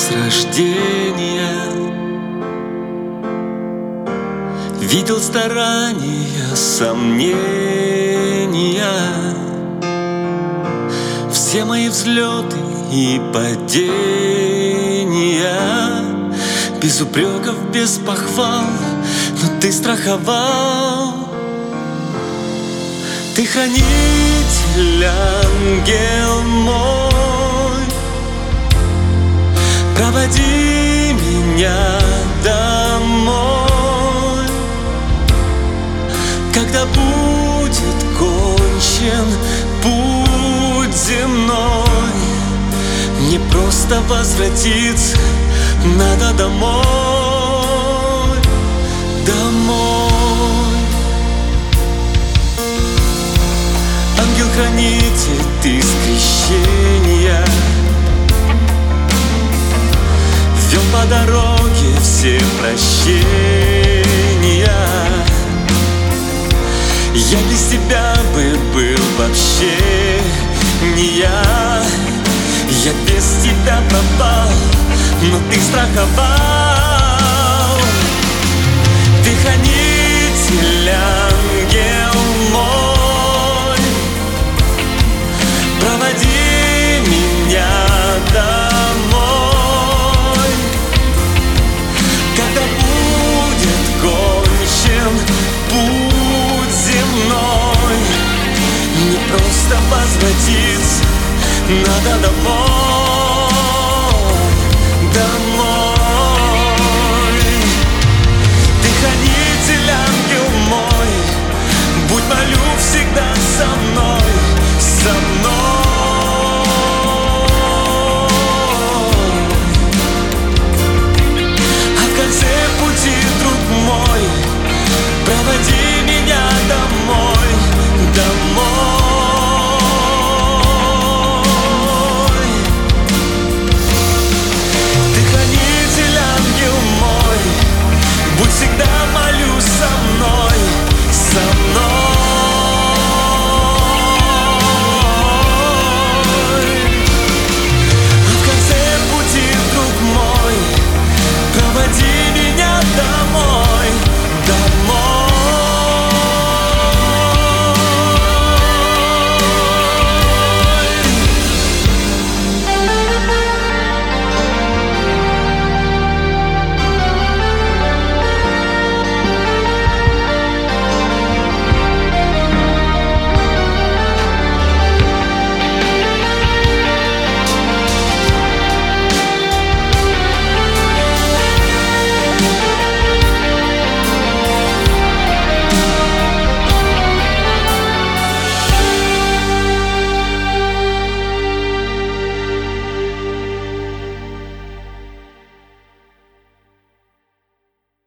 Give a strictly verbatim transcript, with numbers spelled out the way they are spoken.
с рождения. Видел старания, сомнения, все мои взлеты и падения. Без упреков, без похвал, но ты страховал. Ты хранитель, ангел мой, проводи меня домой. Когда будет кончен путь земной, мне просто возвратиться надо домой, домой. Ангел-хранитель, ты с крещения вел по дороге все прощения. Я без тебя бы был вообще не я. Я без тебя пропал, но ты страховал. Ты хранитель